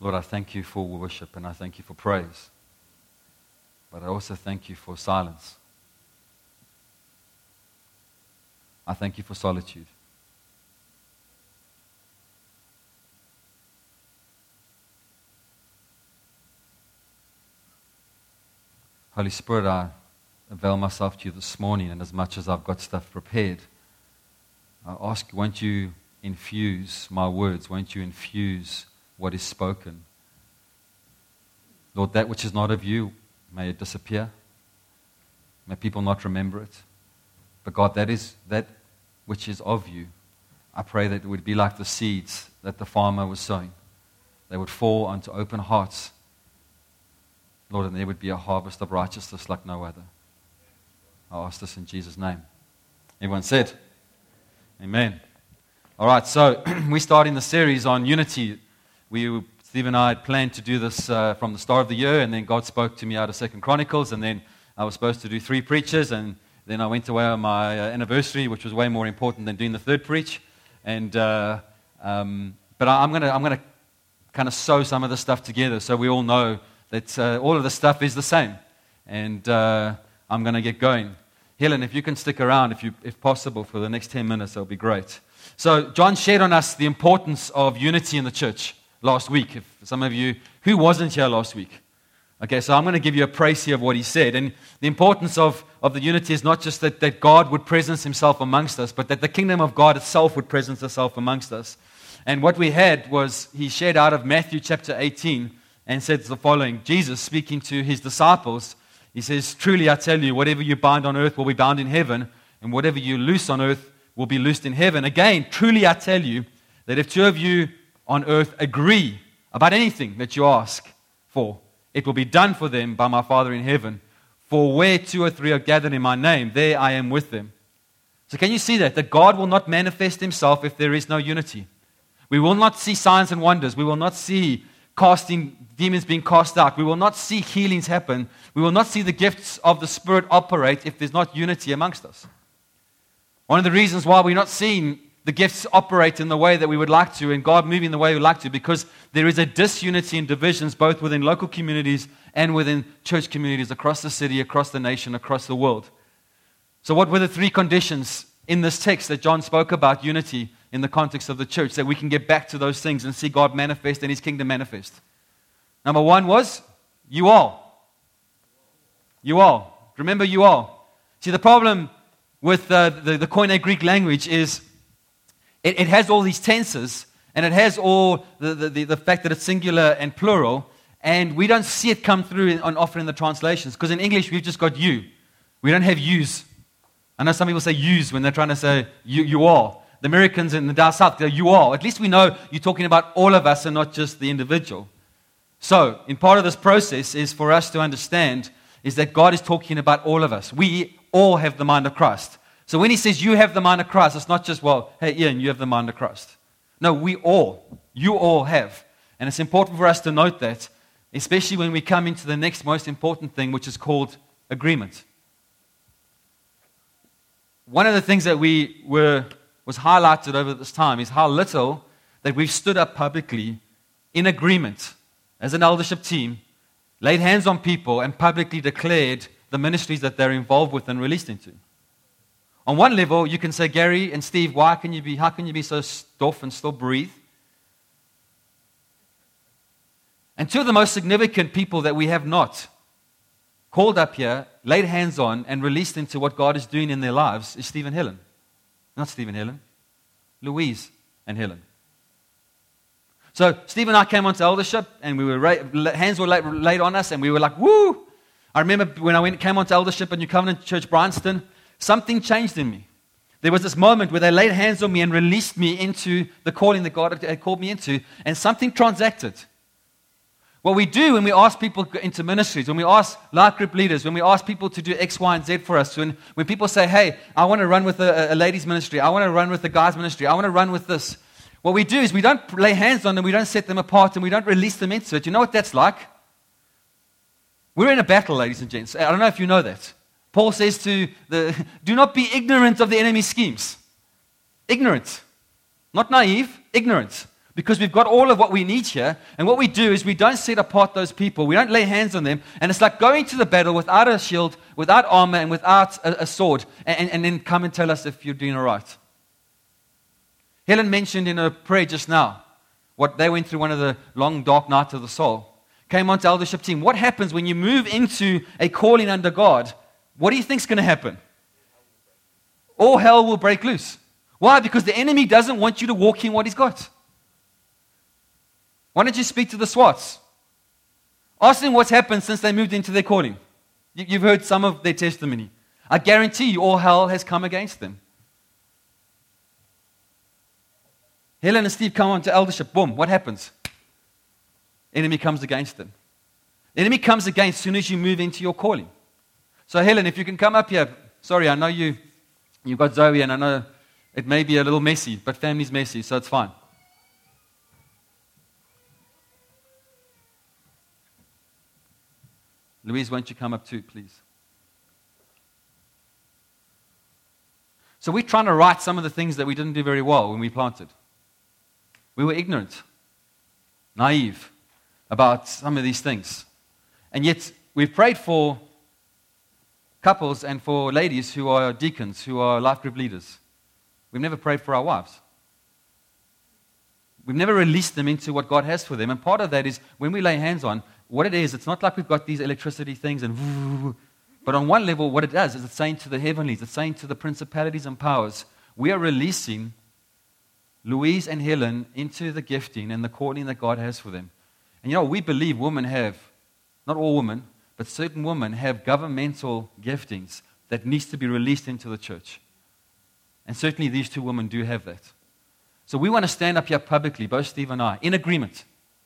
Lord, I thank you for worship and I thank you for praise. But I also thank you for silence. I thank you for solitude. Holy Spirit, I avail myself to you this morning, and as much as I've got stuff prepared, I ask, won't you infuse my words? Won't you infuse what is spoken? Lord, that which is not of you, may it disappear. May people not remember it. But God, that which is of you, I pray that it would be like the seeds that the farmer was sowing. They would fall onto open hearts, Lord, and there would be a harvest of righteousness like no other. I ask this in Jesus' name. Everyone said, Amen. All right, so we're starting the series on unity. Steve and I had planned to do this from the start of the year, and then God spoke to me out of 2 Chronicles, and then I was supposed to do 3 preachers, and then I went away on my anniversary, which was way more important than doing the 3rd preach. But I'm going to kind of sew some of this stuff together so we all know that all of the stuff is the same. And I'm going to get going. Helen, if you can stick around, if possible, for the next 10 minutes, that would be great. So John shared on us the importance of unity in the church last week. If some of you, who wasn't here last week? Okay, so I'm going to give you a précis of what he said. And the importance of the unity is not just that God would presence himself amongst us, but that the kingdom of God itself would presence itself amongst us. And what we had was, he shared out of Matthew chapter 18, and said the following. Jesus speaking to his disciples, he says, truly I tell you, whatever you bind on earth will be bound in heaven, and whatever you loose on earth will be loosed in heaven. Again, truly I tell you, that if 2 of you on earth agree about anything that you ask for, it will be done for them by my Father in heaven. For where 2 or 3 are gathered in my name, there I am with them. So can you see that? That God will not manifest himself if there is no unity. We will not see signs and wonders. We will not see demons being cast out. We will not see healings happen. We will not see the gifts of the Spirit operate if there's not unity amongst us. One of the reasons why we're not seeing the gifts operate in the way that we would like to, and God moving the way we would like to, because there is a disunity and divisions both within local communities and within church communities across the city, across the nation, across the world. So what were the 3 conditions in this text that John spoke about unity in the context of the church, that we can get back to those things and see God manifest and his kingdom manifest? Number 1 was, you all. You all. Remember, you all. See, the problem with the Koine Greek language is it has all these tenses, and it has all the fact that it's singular and plural, and we don't see it come through often in the translations, because in English we've just got you. We don't have yous. I know some people say yous when they're trying to say you all. The Americans in the down south go you all. At least we know you're talking about all of us and not just the individual. So, in part of this process is for us to understand is that God is talking about all of us. We all have the mind of Christ. So when he says you have the mind of Christ, it's not just, well, hey Ian, you have the mind of Christ. No, you all have. And it's important for us to note that, especially when we come into the next most important thing, which is called agreement. One of the things that was highlighted over this time is how little that we've stood up publicly in agreement as an eldership team, laid hands on people, and publicly declared the ministries that they're involved with and released into. On one level, you can say, Gary and Steve, how can you be so stiff and still breathe? And 2 of the most significant people that we have not called up here, laid hands on, and released into what God is doing in their lives is Steve and Helen. Not Steve and Helen, Louise and Helen. So Steve and I came onto eldership, and hands were laid on us, and we were like, woo! I remember when I came onto eldership at New Covenant Church Bryanston, something changed in me. There was this moment where they laid hands on me and released me into the calling that God had called me into, and something transacted. What we do when we ask people into ministries, when we ask life group leaders, when we ask people to do X, Y, and Z for us, when people say, hey, I want to run with a ladies' ministry, I want to run with a guys' ministry, I want to run with this. What we do is we don't lay hands on them, we don't set them apart, and we don't release them into it. You know what that's like? We're in a battle, ladies and gents. I don't know if you know that. Paul says do not be ignorant of the enemy's schemes. Ignorant. Not naive, ignorant. Because we've got all of what we need here, and what we do is we don't set apart those people. We don't lay hands on them, and it's like going to the battle without a shield, without armor, and without a sword, and then come and tell us if you're doing all right. Helen mentioned in her prayer just now what they went through, one of the long, dark nights of the soul. Came onto eldership team. What happens when you move into a calling under God? What do you think is going to happen? All hell will break loose. Why? Because the enemy doesn't want you to walk in what he's got. Why don't you speak to the SWATs? Ask them what's happened since they moved into their calling. You've heard some of their testimony. I guarantee you all hell has come against them. Helen and Steve come on to eldership. Boom, what happens? Enemy comes against them. The enemy comes against as soon as you move into your calling. So Helen, if you can come up here. Sorry, I know you've got Zoe, and I know it may be a little messy, but family's messy, so it's fine. Louise, won't you come up too, please? So we're trying to right some of the things that we didn't do very well when we planted. We were ignorant, naive about some of these things. And yet we've prayed for couples and for ladies who are deacons, who are life group leaders. We've never prayed for our wives. We've never released them into what God has for them. And part of that is when we lay hands on, what it is, it's not like we've got these electricity things and but on one level, what it does is it's saying to the heavenlies, it's saying to the principalities and powers, we are releasing Louise and Helen into the gifting and the calling that God has for them. And we believe women have, not all women, but certain women have governmental giftings that needs to be released into the church. And certainly these two women do have that. So we want to stand up here publicly, both Steve and I, in agreement,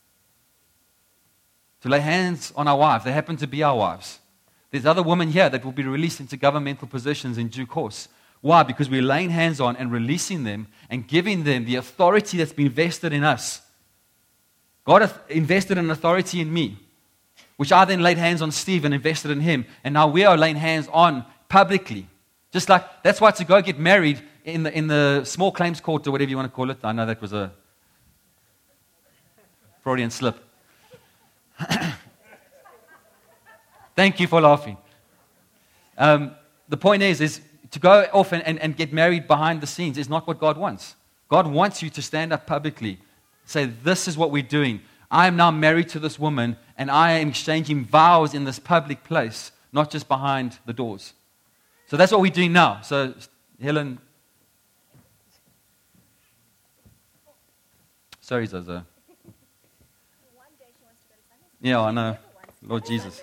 to lay hands on our wives. They happen to be our wives. There's other women here that will be released into governmental positions in due course. Why? Because we're laying hands on and releasing them and giving them the authority that's been vested in us. God has invested an authority in me, which I then laid hands on Steve and invested in him. And now we are laying hands on publicly. Just like, that's why to go get married in the small claims court or whatever you want to call it. I know that was a Freudian slip. Thank you for laughing. The point is to go off and get married behind the scenes is not what God wants. God wants you to stand up publicly, say, this is what we're doing. I am now married to this woman, and I am exchanging vows in this public place, not just behind the doors. So that's what we're doing now. So, Helen. Sorry, Zaza. Yeah, I know. Lord Jesus.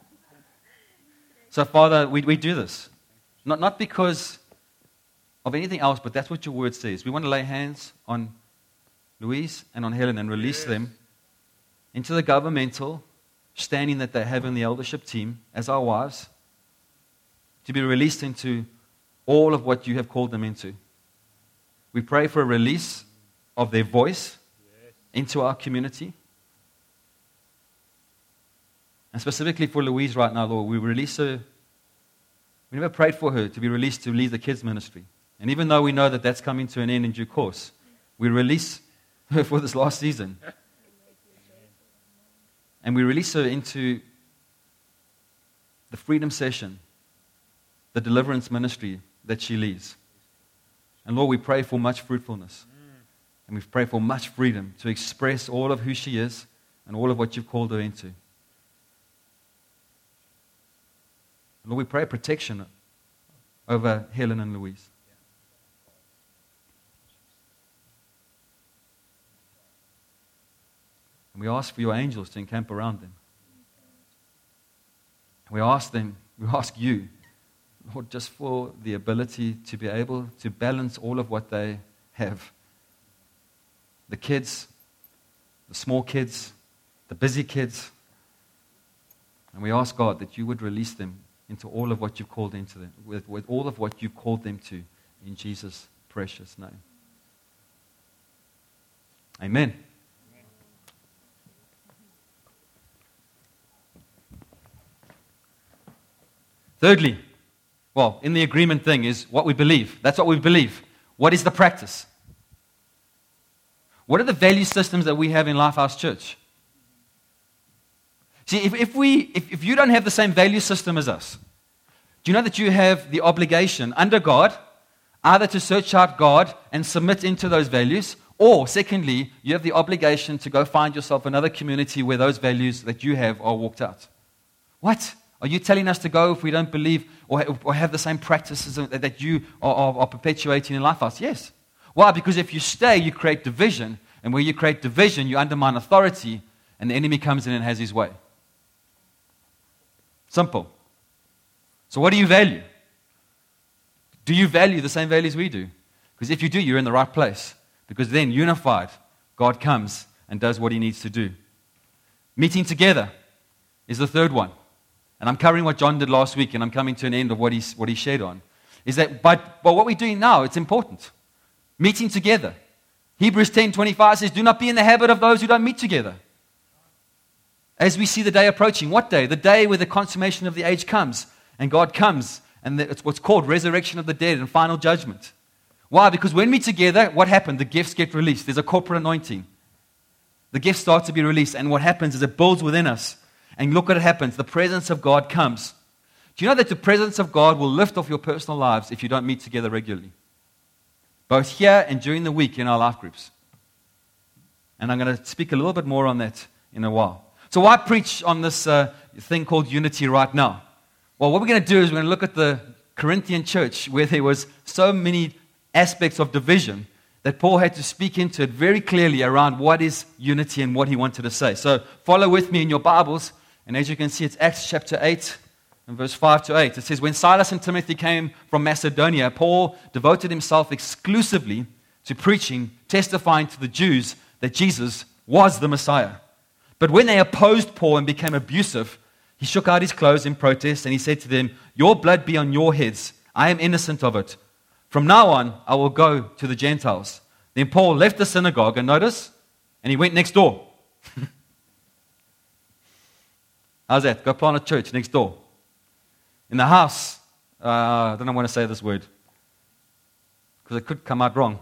So, Father, we do this. Not because of anything else, but that's what your word says. We want to lay hands on Louise and on Helen and release them into the governmental standing that they have in the eldership team as our wives, to be released into all of what you have called them into. We pray for a release of their voice into our community. And specifically for Louise right now, Lord, we release her. We never prayed for her to be released to lead the kids' ministry. And even though we know that that's coming to an end in due course, we release her for this last season. And we release her into the freedom session, the deliverance ministry that she leads. And Lord, we pray for much fruitfulness. And we pray for much freedom to express all of who she is and all of what you've called her into. Lord, we pray protection over Helen and Louise. And we ask for your angels to encamp around them. We ask you, Lord, just for the ability to be able to balance all of what they have. The kids, the small kids, the busy kids. And we ask, God, that you would release them into all of what you've called into them, with all of what you've called them to, in Jesus' precious name. Amen. Thirdly, in the agreement thing is what we believe. That's what we believe. What is the practice? What are the value systems that we have in Lifehouse Church? See, if you don't have the same value system as us, do you know that you have the obligation under God either to search out God and submit into those values, or secondly, you have the obligation to go find yourself another community where those values that you have are walked out? What? Are you telling us to go if we don't believe or have the same practices that you are perpetuating in Lifehouse? Yes. Why? Because if you stay, you create division, and where you create division, you undermine authority, and the enemy comes in and has his way. Simple. So what do you value? Do you value the same values we do? Because if you do, you're in the right place. Because then, unified, God comes and does what he needs to do. Meeting together is the third one. And I'm covering what John did last week, and I'm coming to an end of what he shared on. Is that, but what we're doing now, it's important. Meeting together. Hebrews 10:25 says, do not be in the habit of those who don't meet together. As we see the day approaching, what day? The day where the consummation of the age comes, and God comes, and it's what's called resurrection of the dead and final judgment. Why? Because when we're together, what happened? The gifts get released. There's a corporate anointing. The gifts start to be released, and what happens is it builds within us. And look what happens. The presence of God comes. Do you know that the presence of God will lift off your personal lives if you don't meet together regularly? Both here and during the week in our life groups. And I'm going to speak a little bit more on that in a while. So why preach on this thing called unity right now? Well, what we're going to do is we're going to look at the Corinthian church where there was so many aspects of division that Paul had to speak into it very clearly around what is unity and what he wanted to say. So follow with me in your Bibles. And as you can see, it's Acts chapter 8 and verse 5 to 8. It says, when Silas and Timothy came from Macedonia, Paul devoted himself exclusively to preaching, testifying to the Jews that Jesus was the Messiah. But when they opposed Paul and became abusive, he shook out his clothes in protest and he said to them, your blood be on your heads. I am innocent of it. From now on, I will go to the Gentiles. Then Paul left the synagogue, and notice, and he went next door. How's that? Go plant a church next door. In the house, I don't want to say this word, because it could come out wrong.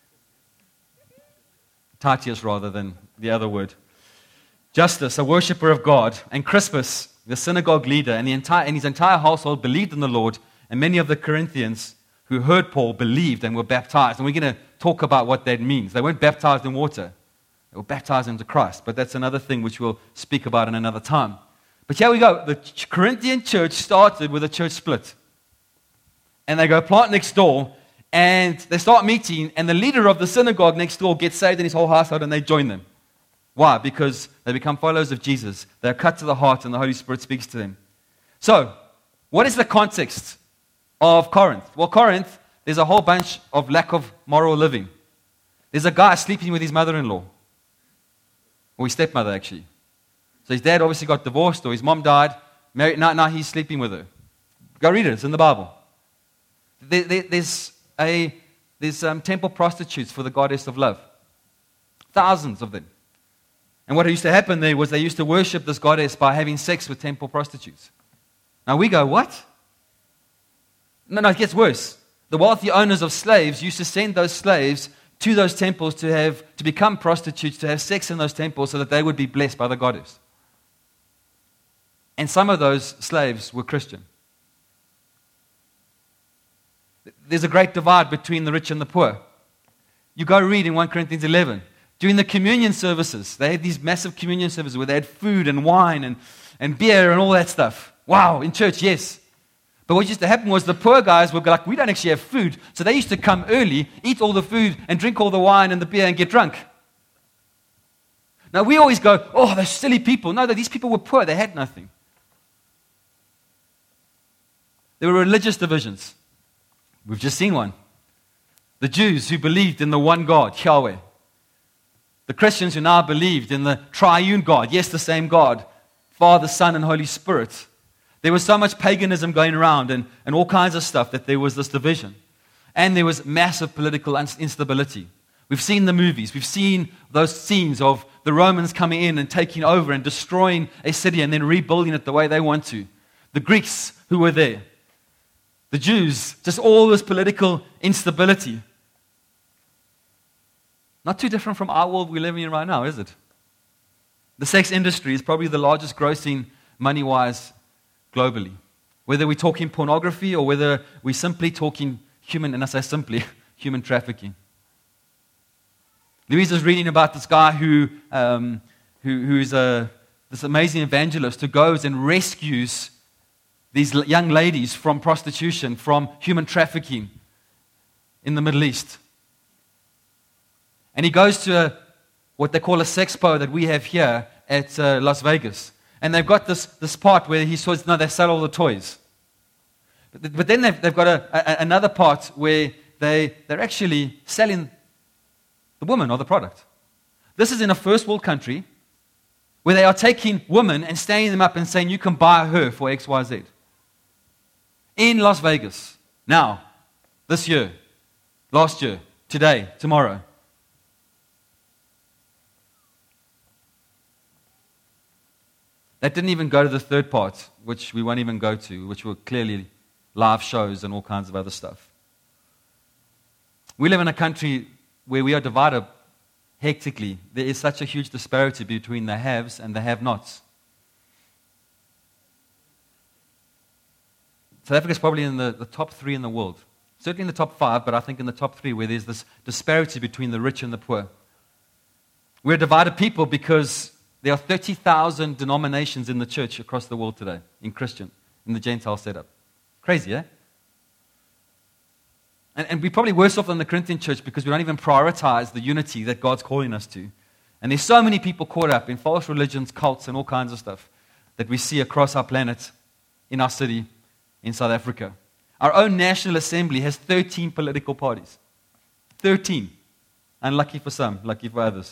Titius rather than the other word. Justus, a worshiper of God, and Crispus, the synagogue leader, and his entire household believed in the Lord, and many of the Corinthians who heard Paul believed and were baptized. And we're going to talk about what that means. They weren't baptized in water. They were baptized into Christ. But that's another thing which we'll speak about in another time. But here we go. The Corinthian church started with a church split. And they go plant next door, and they start meeting, and the leader of the synagogue next door gets saved in his whole household, and they join them. Why? Because they become followers of Jesus. They're cut to the heart, and the Holy Spirit speaks to them. So, what is the context of Corinth? Well, Corinth, there's a whole bunch of lack of moral living. There's a guy sleeping with his mother-in-law. Or his stepmother, actually. So his dad obviously got divorced, or his mom died. Married, now he's sleeping with her. Go read it. It's in the Bible. There's temple prostitutes for the goddess of love. Thousands of them. And what used to happen there was they used to worship this goddess by having sex with temple prostitutes. Now we go, what? No, it gets worse. The wealthy owners of slaves used to send those slaves to those temples to become prostitutes, to have sex in those temples so that they would be blessed by the goddess. And some of those slaves were Christian. There's a great divide between the rich and the poor. You go read in 1 Corinthians 11. During the communion services, they had these massive communion services where they had food and wine and beer and all that stuff. Wow, in church, yes. But what used to happen was the poor guys were like, we don't actually have food. So they used to come early, eat all the food, and drink all the wine and the beer and get drunk. Now we always go, oh, those silly people. No, these people were poor. They had nothing. There were religious divisions. We've just seen one. The Jews who believed in the one God, Yahweh. The Christians who now believed in the triune God. Yes, the same God. Father, Son, and Holy Spirit. There was so much paganism going around and all kinds of stuff that there was this division. And there was massive political instability. We've seen the movies. We've seen those scenes of the Romans coming in and taking over and destroying a city and then rebuilding it the way they want to. The Greeks who were there. The Jews. Just all this political instability. Not too different from our world we're living in right now, is it? The sex industry is probably the largest grossing money-wise globally. Whether we're talking pornography or whether we're simply talking human, and I say simply, human trafficking. Louise is reading about this guy who's this amazing evangelist who goes and rescues these young ladies from prostitution, from human trafficking in the Middle East. And he goes to what they call a sexpo that we have here at Las Vegas. And they've got this part where he says, no, they sell all the toys. But then they've got another part where they're actually selling the woman or the product. This is in a first world country where they are taking women and standing them up and saying, you can buy her for X, Y, Z. In Las Vegas. Now, this year, last year, today, tomorrow. That didn't even go to the third part, which we won't even go to, which were clearly live shows and all kinds of other stuff. We live in a country where we are divided hectically. There is such a huge disparity between the haves and the have-nots. South Africa is probably in the top 3 in the world. Certainly in the top 5, but I think in the top 3 where there's this disparity between the rich and the poor. We're a divided people because there are 30,000 denominations in the church across the world today, in Christian, in the Gentile setup. Crazy, eh? And we're probably worse off than the Corinthian church because we don't even prioritize the unity that God's calling us to. And there's so many people caught up in false religions, cults, and all kinds of stuff that we see across our planet, in our city, in South Africa. Our own National Assembly has 13 political parties. 13. Unlucky for some, lucky for others.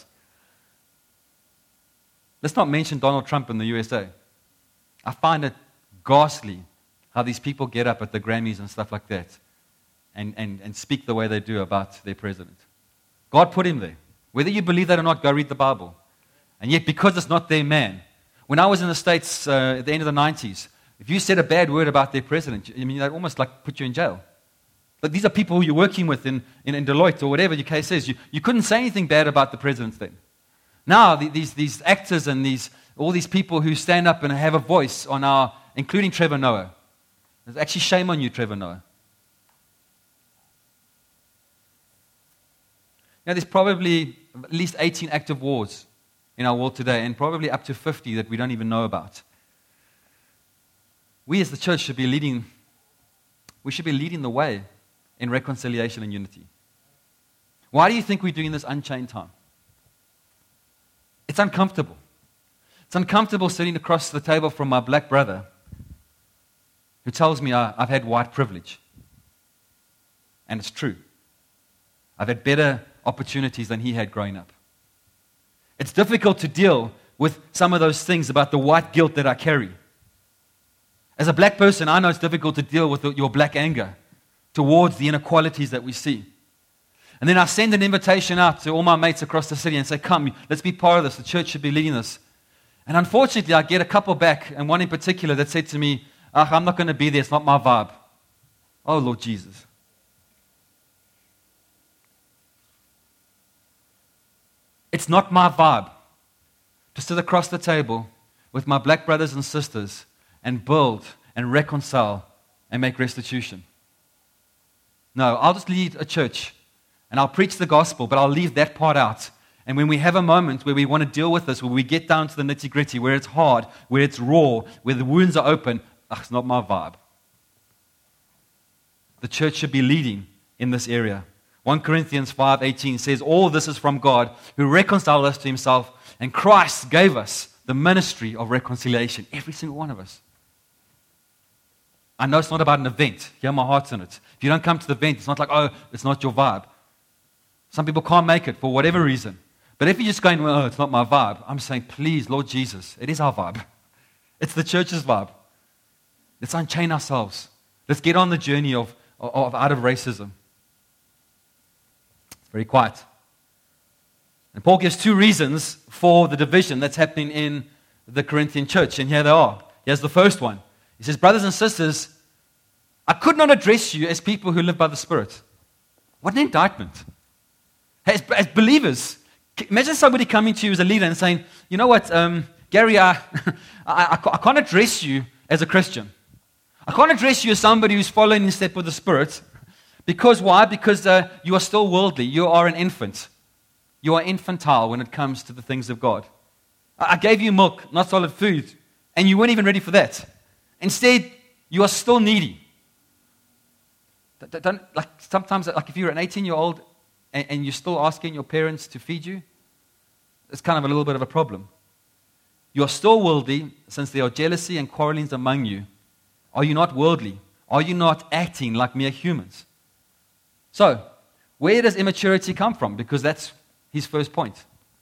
Let's not mention Donald Trump in the USA. I find it ghastly how these people get up at the Grammys and stuff like that and speak the way they do about their president. God put him there. Whether you believe that or not, go read the Bible. And yet, because it's not their man. When I was in the States at the end of the 90s, if you said a bad word about their president, I mean, they'd almost like put you in jail. But these are people who you're working with in Deloitte or whatever your case is. You couldn't say anything bad about the presidents then. Now, these actors and all these people who stand up and have a voice on including Trevor Noah. There's actually shame on you, Trevor Noah. Now, there's probably at least 18 active wars in our world today, and probably up to 50 that we don't even know about. We as the church should be leading the way in reconciliation and unity. Why do you think we're doing this Unchained time? It's uncomfortable. It's uncomfortable sitting across the table from my black brother who tells me I've had white privilege. And it's true. I've had better opportunities than he had growing up. It's difficult to deal with some of those things about the white guilt that I carry. As a black person, I know it's difficult to deal with your black anger towards the inequalities that we see. And then I send an invitation out to all my mates across the city and say, come, let's be part of this. The church should be leading this. And unfortunately, I get a couple back, and one in particular that said to me, I'm not going to be there. It's not my vibe. Oh, Lord Jesus. It's not my vibe to sit across the table with my black brothers and sisters and build and reconcile and make restitution. No, I'll just lead a church and I'll preach the gospel, but I'll leave that part out. And when we have a moment where we want to deal with this, where we get down to the nitty-gritty, where it's hard, where it's raw, where the wounds are open, it's not my vibe. The church should be leading in this area. 1 Corinthians 5:18 says, all this is from God, who reconciled us to himself, and Christ gave us the ministry of reconciliation. Every single one of us. I know it's not about an event. Hear my heart's in it. If you don't come to the event, it's not like, oh, it's not your vibe. Some people can't make it for whatever reason. But if you're just going, well, it's not my vibe, I'm saying, please, Lord Jesus, it is our vibe. It's the church's vibe. Let's unchain ourselves. Let's get on the journey of out of racism. It's very quiet. And Paul gives 2 reasons for the division that's happening in the Corinthian church. And here they are. Here's the first one. He says, brothers and sisters, I could not address you as people who live by the Spirit. What an indictment. As believers, imagine somebody coming to you as a leader and saying, you know what, Gary, I can't address you as a Christian. I can't address you as somebody who's following in step with the Spirit. Because why? Because you are still worldly. You are an infant. You are infantile when it comes to the things of God. I gave you milk, not solid food, and you weren't even ready for that. Instead, you are still needy. Sometimes, if you're an 18-year-old and you're still asking your parents to feed you, it's kind of a little bit of a problem. You are still worldly since there are jealousy and quarrelings among you. Are you not worldly? Are you not acting like mere humans? So, where does immaturity come from? Because that's his first point.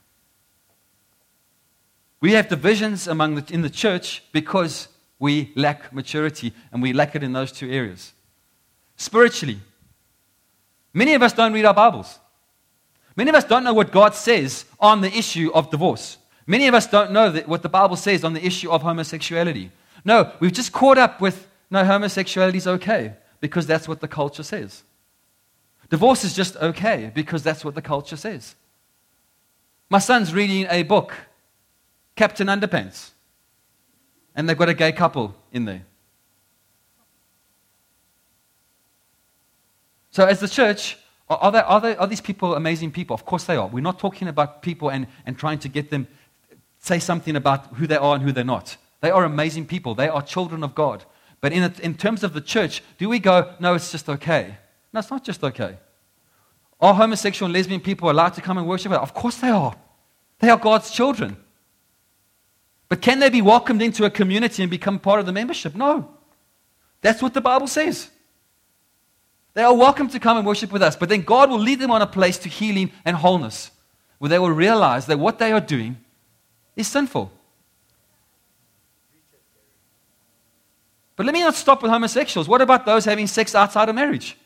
We have divisions in the church because we lack maturity, and we lack it in those two areas. Spiritually, many of us don't read our Bibles. Many of us don't know what God says on the issue of divorce. Many of us don't know what the Bible says on the issue of homosexuality. No, we've just caught up with, no, homosexuality is okay, because that's what the culture says. Divorce is just okay, because that's what the culture says. My son's reading a book, Captain Underpants, and they've got a gay couple in there. So as the church, are these people amazing people? Of course they are. We're not talking about people and trying to get them say something about who they are and who they're not. They are amazing people. They are children of God. But in terms of the church, do we go, no, it's just okay? No, it's not just okay. Are homosexual and lesbian people allowed to come and worship? Of course they are. They are God's children. But can they be welcomed into a community and become part of the membership? No. That's what the Bible says. They are welcome to come and worship with us, but then God will lead them on a place to healing and wholeness, where they will realize that what they are doing is sinful. But let me not stop with homosexuals. What about those having sex outside of marriage?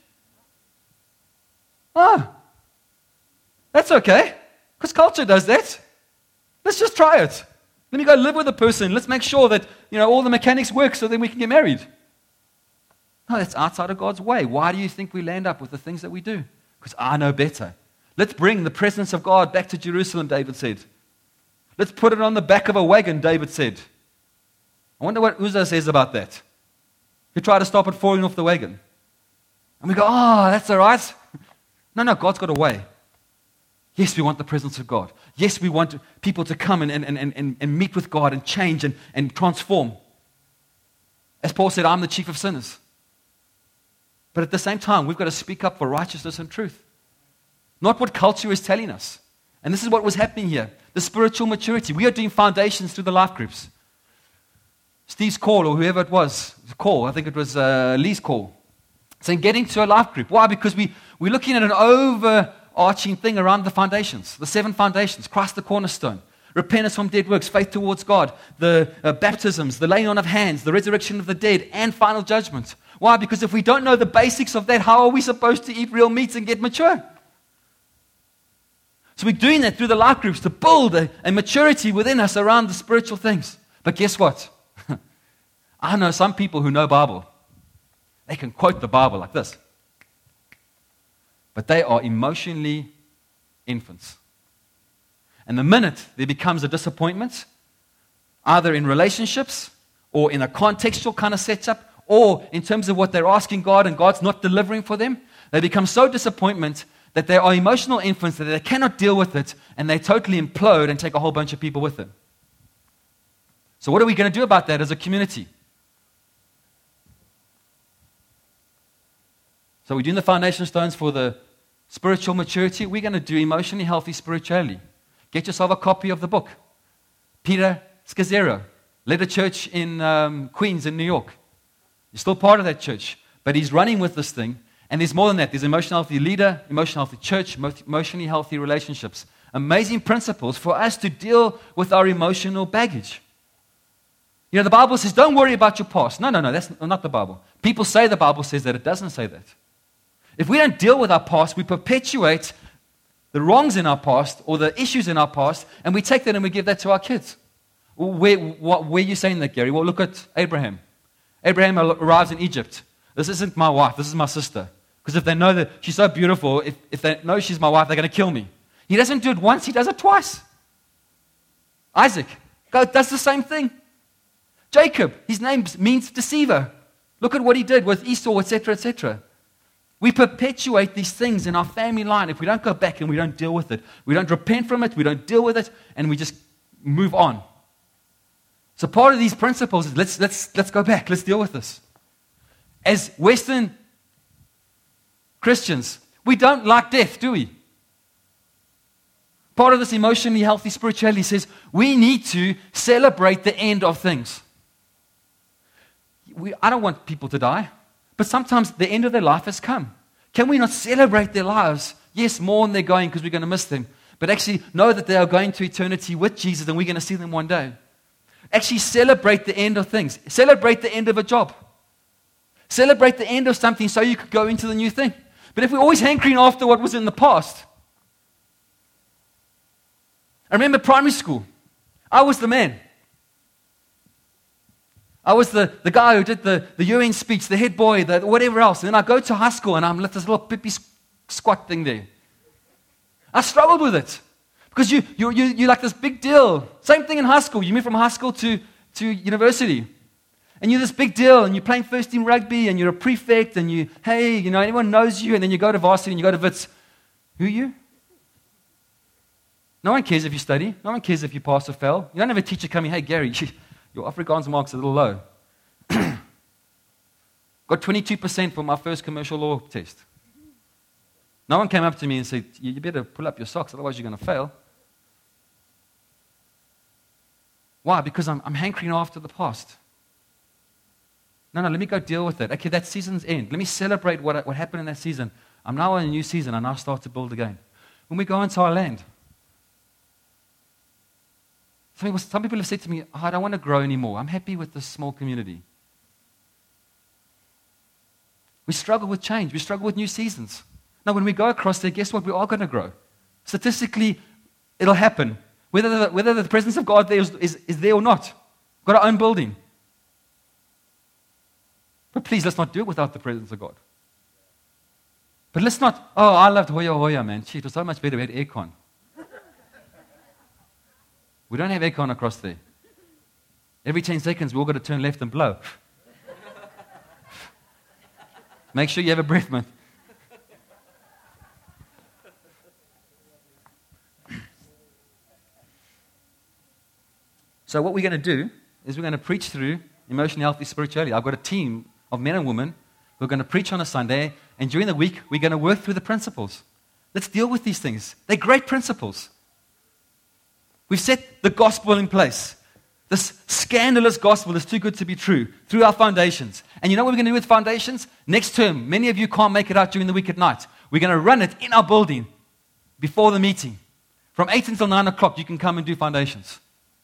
Oh, that's okay, because culture does that. Let's just try it. Let me go live with a person. Let's make sure that all the mechanics work so then we can get married. No, that's outside of God's way. Why do you think we land up with the things that we do? Because I know better. Let's bring the presence of God back to Jerusalem, David said. Let's put it on the back of a wagon, David said. I wonder what Uzzah says about that. He tried to stop it falling off the wagon. And we go, that's all right. No, God's got a way. Yes, we want the presence of God. Yes, we want people to come and meet with God and change and transform. As Paul said, I'm the chief of sinners. But at the same time, we've got to speak up for righteousness and truth. Not what culture is telling us. And this is what was happening here. The spiritual maturity. We are doing foundations through the life groups. Steve's call, or whoever it was, I think it was Lee's call, saying getting to a life group. Why? Because we're looking at an overarching thing around the foundations, the 7 foundations, Christ the cornerstone, repentance from dead works, faith towards God, the baptisms, the laying on of hands, the resurrection of the dead, and final judgment. Why? Because if we don't know the basics of that, how are we supposed to eat real meat and get mature? So we're doing that through the life groups to build a maturity within us around the spiritual things. But guess what? I know some people who know Bible. They can quote the Bible like this. But they are emotionally infants. And the minute there becomes a disappointment, either in relationships or in a contextual kind of setup, or in terms of what they're asking God and God's not delivering for them, they become so disappointment that they are emotional infants that they cannot deal with it, and they totally implode and take a whole bunch of people with them. So what are we going to do about that as a community? So we're doing the foundation stones for the spiritual maturity. We're going to do emotionally healthy spirituality. Get yourself a copy of the book. Peter Scazzero led a church in Queens in New York. You're still part of that church, but he's running with this thing. And there's more than that. There's emotionally healthy leader, emotionally healthy church, emotionally healthy relationships. Amazing principles for us to deal with our emotional baggage. The Bible says, don't worry about your past. No, that's not the Bible. People say the Bible says that. It doesn't say that. If we don't deal with our past, we perpetuate the wrongs in our past or the issues in our past, and we take that and we give that to our kids. Where are you saying that, Gary? Well, look at Abraham. Abraham arrives in Egypt. This isn't my wife. This is my sister. Because if they know that she's so beautiful, if they know she's my wife, they're going to kill me. He doesn't do it once, he does it twice. Isaac does the same thing. Jacob, his name means deceiver. Look at what he did with Esau, etc., etc. We perpetuate these things in our family line if we don't go back and we don't deal with it. We don't repent from it, we don't deal with it, and we just move on. So part of these principles is let's go back, let's deal with this. As Western Christians, we don't like death, do we? Part of this emotionally healthy spirituality says we need to celebrate the end of things. I don't want people to die, but sometimes the end of their life has come. Can we not celebrate their lives? Yes, mourn they're going because we're going to miss them, but actually know that they are going to eternity with Jesus and we're going to see them one day. Actually celebrate the end of things. Celebrate the end of a job. Celebrate the end of something so you could go into the new thing. But if we're always hankering after what was in the past. I remember primary school. I was the man. I was the guy who did the UN speech, the head boy, the whatever else. And then I go to high school and I'm like this little pippy squat thing there. I struggled with it. Because you're like this big deal. Same thing in high school. You move from high school to university. And you're this big deal, and you're playing first team rugby, and you're a prefect, and anyone knows you, and then you go to varsity, and you go to Wits. Who are you? No one cares if you study. No one cares if you pass or fail. You don't have a teacher coming, hey, Gary, your Afrikaans mark's a little low. Got 22% for my first commercial law test. No one came up to me and said, you better pull up your socks, otherwise you're going to fail. Why? Because I'm hankering after the past. No, let me go deal with it. Okay, that season's end. Let me celebrate what happened in that season. I'm now in a new season. I now start to build again. When we go into our land, some people have said to me, I don't want to grow anymore. I'm happy with this small community. We struggle with change. We struggle with new seasons. Now, when we go across there, guess what? We are going to grow. Statistically, it'll happen. Whether the presence of God there is there or not. We've got our own building. But please, let's not do it without the presence of God. But let's not, I loved Hoya Hoya, man. It was so much better. We had aircon. We don't have aircon across there. Every 10 seconds, we've all got to turn left and blow. Make sure you have a breath mint. So what we're going to do is we're going to preach through emotionally healthy spirituality. I've got a team of men and women who are going to preach on a Sunday, and during the week, we're going to work through the principles. Let's deal with these things. They're great principles. We've set the gospel in place. This scandalous gospel is too good to be true through our foundations. And you know what we're going to do with foundations? Next term, many of you can't make it out during the week at night. We're going to run it in our building before the meeting. From 8 until 9 o'clock, you can come and do foundations.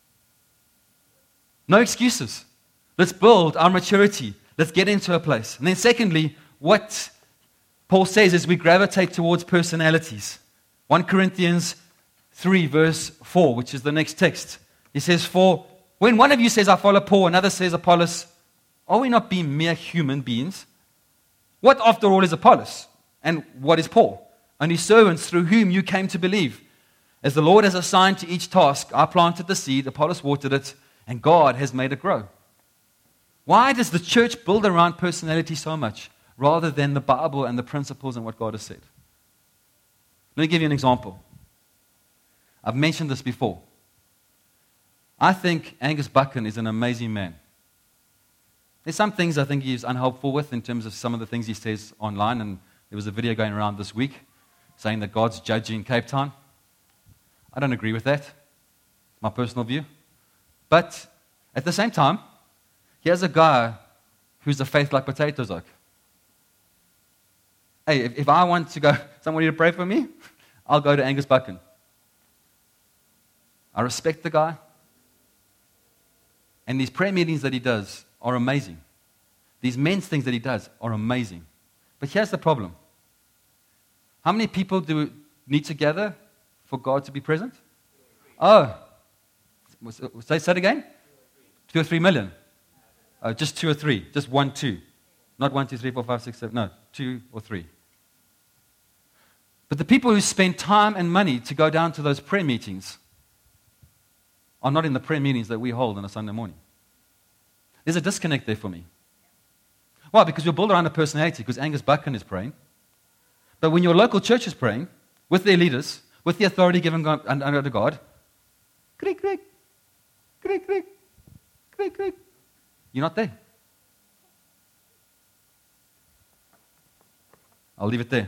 No excuses. Let's build our maturity. Let's get into a place. And then secondly, what Paul says is we gravitate towards personalities. 1 Corinthians 3 verse 4, which is the next text. He says, for when one of you says, I follow Paul, another says Apollos, are we not being mere human beings? What after all is Apollos? And what is Paul? Only servants through whom you came to believe. As the Lord has assigned to each task, I planted the seed, Apollos watered it, and God has made it grow. Why does the church build around personality so much rather than the Bible and the principles and what God has said? Let me give you an example. I've mentioned this before. I think Angus Buchan is an amazing man. There's some things I think he's unhelpful with in terms of some of the things he says online, and there was a video going around this week saying that God's judging Cape Town. I don't agree with that. It's my personal view. But at the same time, here's a guy who's a faith like potatoes oak. Hey, if I want to go, somebody to pray for me, I'll go to Angus Buchan. I respect the guy. And these prayer meetings that he does are amazing. These men's things that he does are amazing. But here's the problem. How many people do we need to gather for God to be present? Oh, say it again? 2 or 3 million. Just 2 or 3. Just 1, 2. Not 1, 2, 3, 4, 5, 6, 7. No, 2 or 3. But the people who spend time and money to go down to those prayer meetings are not in the prayer meetings that we hold on a Sunday morning. There's a disconnect there for me. Why? Because we're built around a personality, because Angus Buchan is praying. But when your local church is praying, with their leaders, with the authority given under God, creak, creak, creak, creak, creak, creak, you're not there. I'll leave it there.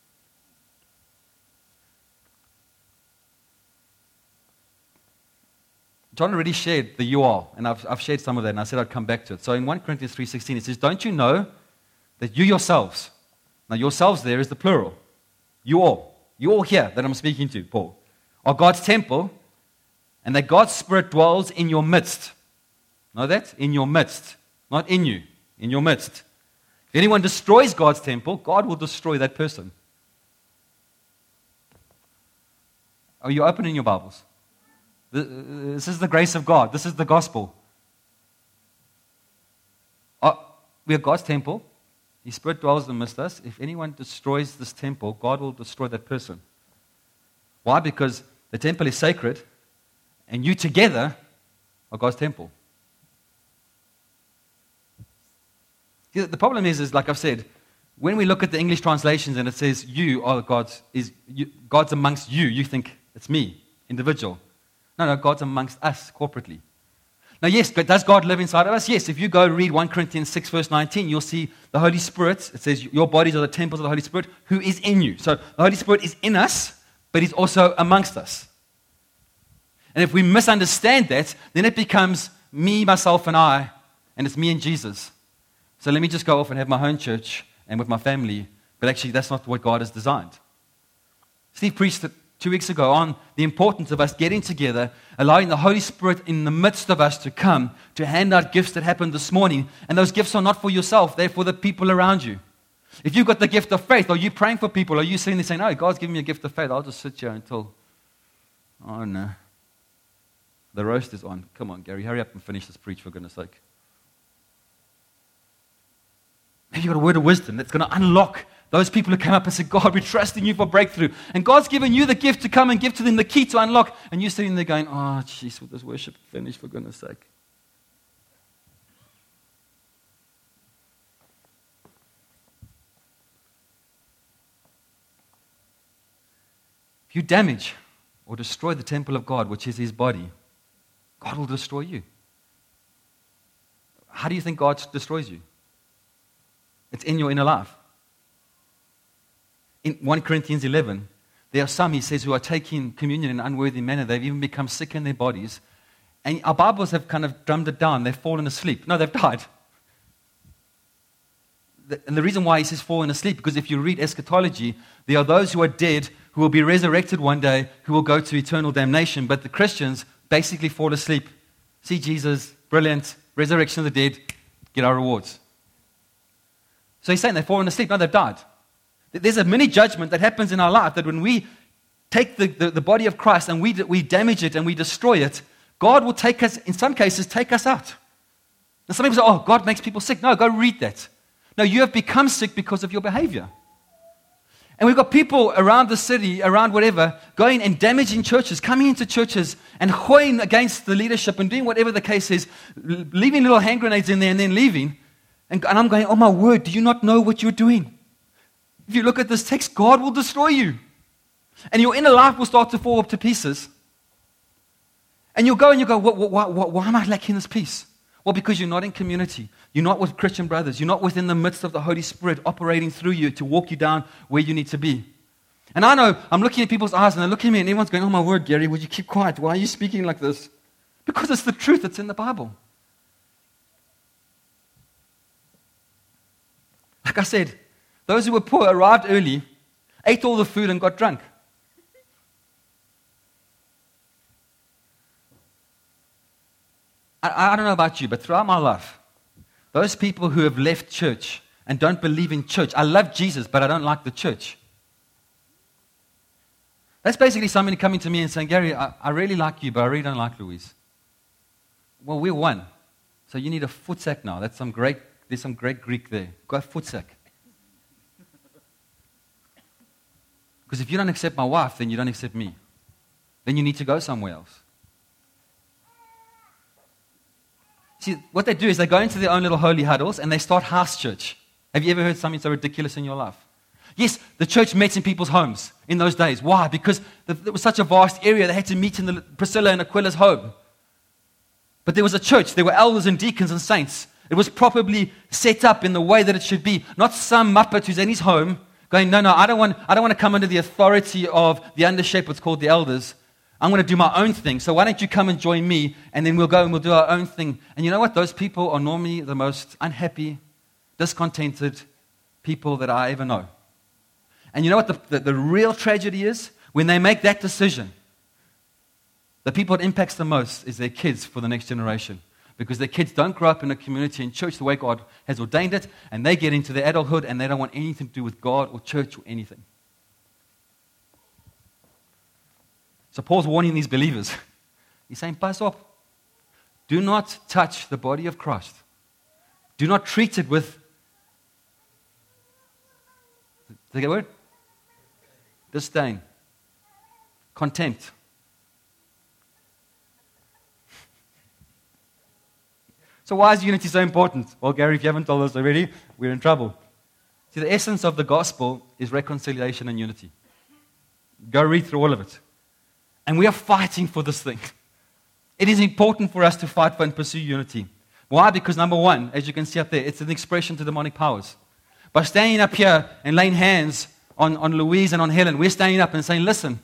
John already shared the you are, and I've shared some of that, and I said I'd come back to it. So in 1 Corinthians 3:16, it says, don't you know that you yourselves, now yourselves there is the plural, you all here that I'm speaking to, Paul, are God's temple, and that God's Spirit dwells in your midst. Know that? In your midst. Not in you, in your midst. If anyone destroys God's temple, God will destroy that person. Are you opening your Bibles? This is the grace of God. This is the gospel. We are God's temple. His Spirit dwells amidst us. If anyone destroys this temple, God will destroy that person. Why? Because the temple is sacred, and you together are God's temple. See, the problem is like I've said, when we look at the English translations and it says you are God's amongst you, you think it's me, individual. No, God's amongst us corporately. Now, yes, but does God live inside of us? Yes. If you go read 1 Corinthians 6, verse 19, you'll see the Holy Spirit. It says your bodies are the temples of the Holy Spirit who is in you. So the Holy Spirit is in us, but He's also amongst us. And if we misunderstand that, then it becomes me, myself, and I, and it's me and Jesus. So let me just go off and have my own church and with my family, but actually that's not what God has designed. Steve preached it 2 weeks ago on the importance of us getting together, allowing the Holy Spirit in the midst of us to come to hand out gifts that happened this morning. And those gifts are not for yourself, they're for the people around you. If you've got the gift of faith, are you praying for people? Are you sitting there saying, oh, God's given me a gift of faith, I'll just sit here until, oh no, the roast is on. Come on, Gary, hurry up and finish this preach, for goodness sake. Maybe you've got a word of wisdom that's going to unlock those people who came up and said, God, we're trusting you for breakthrough. And God's given you the gift to come and give to them the key to unlock. And you're sitting there going, oh, jeez, will this worship finish, for goodness sake? If you damage or destroy the temple of God, which is His body, God will destroy you. How do you think God destroys you? It's in your inner life. In 1 Corinthians 11, there are some, he says, who are taking communion in an unworthy manner. They've even become sick in their bodies. And our Bibles have kind of drummed it down. They've fallen asleep. No, they've died. And the reason why he says fallen asleep, because if you read eschatology, there are those who are dead who will be resurrected one day, who will go to eternal damnation. But the Christians basically fall asleep. See Jesus, brilliant, resurrection of the dead, get our rewards. So he's saying they've fallen asleep. No, they've died. There's a mini judgment that happens in our life that when we take the body of Christ and we damage it and we destroy it, God will take us, in some cases, take us out. And some people say, oh, God makes people sick. No, go read that. No, you have become sick because of your behavior. And we've got people around the city, around whatever, going and damaging churches, coming into churches and hoying against the leadership and doing whatever the case is, leaving little hand grenades in there and then leaving. And I'm going, oh my word, do you not know what you're doing? If you look at this text, God will destroy you. And your inner life will start to fall up to pieces. And you'll go, why am I lacking this peace? Well, because you're not in community. You're not with Christian brothers. You're not within the midst of the Holy Spirit operating through you to walk you down where you need to be. And I know, I'm looking at people's eyes and they're looking at me and everyone's going, oh my word, Gary, would you keep quiet? Why are you speaking like this? Because it's the truth that's in the Bible. Like I said, those who were poor arrived early, ate all the food and got drunk. I don't know about you, but throughout my life, those people who have left church and don't believe in church, I love Jesus, but I don't like the church. That's basically somebody coming to me and saying, Gary, I really like you, but I really don't like Louise. Well, we're one. So you need a footsack now. There's some great Greek there. Go footsack. Because if you don't accept my wife, then you don't accept me. Then you need to go somewhere else. See, what they do is they go into their own little holy huddles and they start house church. Have you ever heard something so ridiculous in your life? Yes, the church met in people's homes in those days. Why? Because there was such a vast area, they had to meet in Priscilla and Aquila's home. But there was a church, there were elders and deacons and saints. It was properly set up in the way that it should be. Not some muppet who's in his home going, no, I don't want to come under the authority of the under shepherds called the elders. I'm going to do my own thing. So why don't you come and join me, and then we'll go and we'll do our own thing. And you know what? Those people are normally the most unhappy, discontented people that I ever know. And you know what the real tragedy is? When they make that decision, the people it impacts the most is their kids for the next generation. Because their kids don't grow up in a community in church the way God has ordained it, and they get into their adulthood and they don't want anything to do with God or church or anything. So Paul's warning these believers. He's saying, pass up. Do not touch the body of Christ. Do not treat it with, did I get a word? Disdain. Contempt. So why is unity so important? Well, Gary, if you haven't told us already, we're in trouble. See, the essence of the gospel is reconciliation and unity. Go read through all of it. And we are fighting for this thing. It is important for us to fight for and pursue unity. Why? Because number one, as you can see up there, it's an expression to demonic powers. By standing up here and laying hands on Louise and on Helen, we're standing up and saying, listen,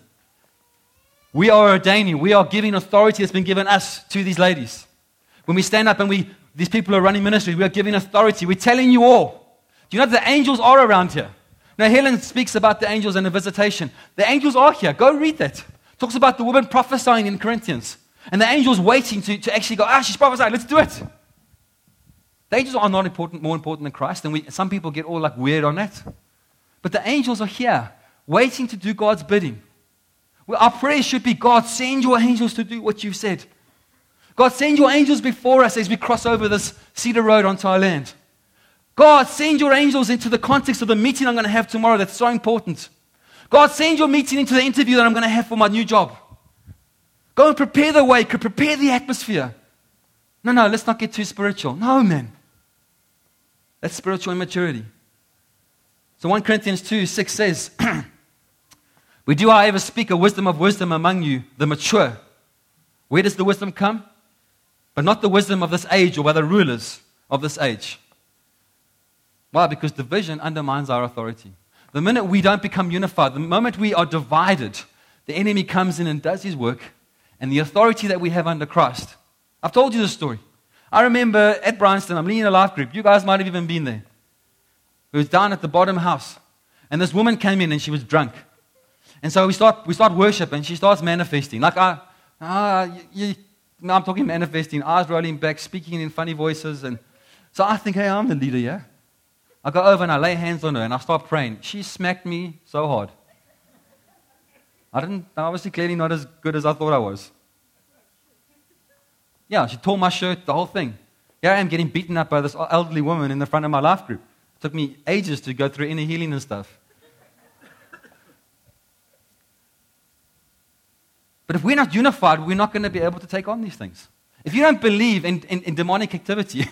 we are ordaining, we are giving authority that's been given us to these ladies. When we stand up and these people are running ministry, we are giving authority. We're telling you all. Do you know that the angels are around here? Now, Helen speaks about the angels and the visitation. The angels are here. Go read that. Talks about the woman prophesying in Corinthians. And the angels waiting to actually go, she's prophesying, let's do it. The angels are not more important than Christ. And some people get all like weird on that. But the angels are here, waiting to do God's bidding. Well, our prayer should be, God, send your angels to do what you've said. God, send your angels before us as we cross over this cedar road onto our land. God, send your angels into the context of the meeting I'm going to have tomorrow that's so important. God, send your meeting into the interview that I'm going to have for my new job. Go and prepare the way, prepare the atmosphere. No, let's not get too spiritual. No, man. That's spiritual immaturity. So 1 Corinthians 2:6 says, we do, however, speak a wisdom of wisdom among you, the mature. Where does the wisdom come? But not the wisdom of this age or by the rulers of this age. Why? Because division undermines our authority. The minute we don't become unified, the moment we are divided, the enemy comes in and does his work, and the authority that we have under Christ. I've told you this story. I remember at Bryanston, I'm leading a life group. You guys might have even been there. It was down at the bottom house. And this woman came in and she was drunk. And so we start worship and she starts manifesting. Like I'm talking manifesting, eyes rolling back, speaking in funny voices. And so I think, hey, I'm the leader, yeah? I go over and I lay hands on her and I start praying. She smacked me so hard. I'm obviously clearly not as good as I thought I was. Yeah, she tore my shirt, the whole thing. Here I am getting beaten up by this elderly woman in the front of my life group. It took me ages to go through inner healing and stuff. But if we're not unified, we're not going to be able to take on these things. If you don't believe in demonic activity,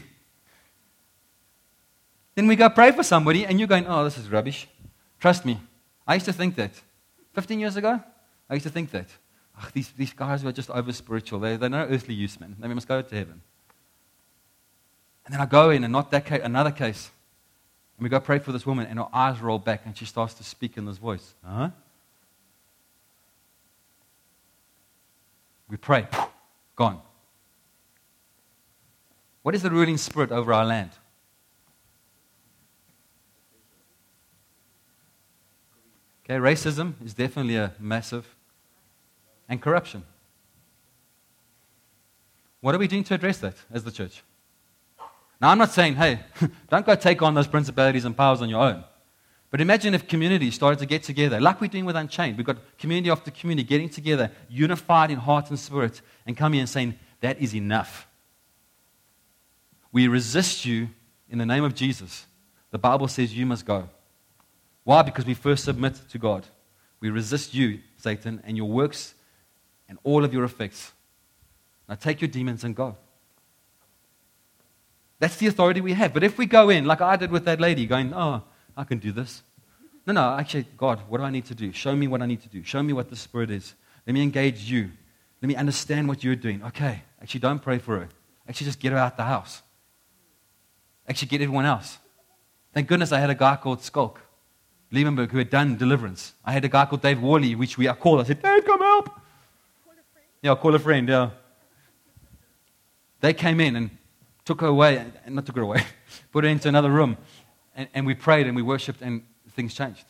then we go pray for somebody and you're going, oh, this is rubbish. Trust me. I used to think that. 15 years ago, I used to think that. These guys were just over spiritual. They're no earthly use, man. They must go to heaven. And then I go in and not that case, another case. And we go pray for this woman and her eyes roll back and she starts to speak in this voice. Huh? We pray. Gone. What is the ruling spirit over our land? Okay, racism is definitely a massive, and corruption. What are we doing to address that as the church? Now, I'm not saying, hey, don't go take on those principalities and powers on your own. But imagine if communities started to get together, like we're doing with Unchained. We've got community after community getting together, unified in heart and spirit, and coming and saying, that is enough. We resist you in the name of Jesus. The Bible says you must go. Why? Because we first submit to God. We resist you, Satan, and your works and all of your effects. Now take your demons and go. That's the authority we have. But if we go in, like I did with that lady, going, oh, I can do this. No, actually, God, what do I need to do? Show me what I need to do. Show me what the Spirit is. Let me engage you. Let me understand what you're doing. Okay, actually, don't pray for her. Actually, just get her out the house. Actually, get everyone else. Thank goodness I had a guy called Skulk Liebenberg who had done deliverance. I had a guy called Dave Worley, which I called. I said, Dave, come help. Yeah, call a friend, yeah. They came in and took her away, and not took her away, put her into another room, and we prayed and we worshipped and things changed.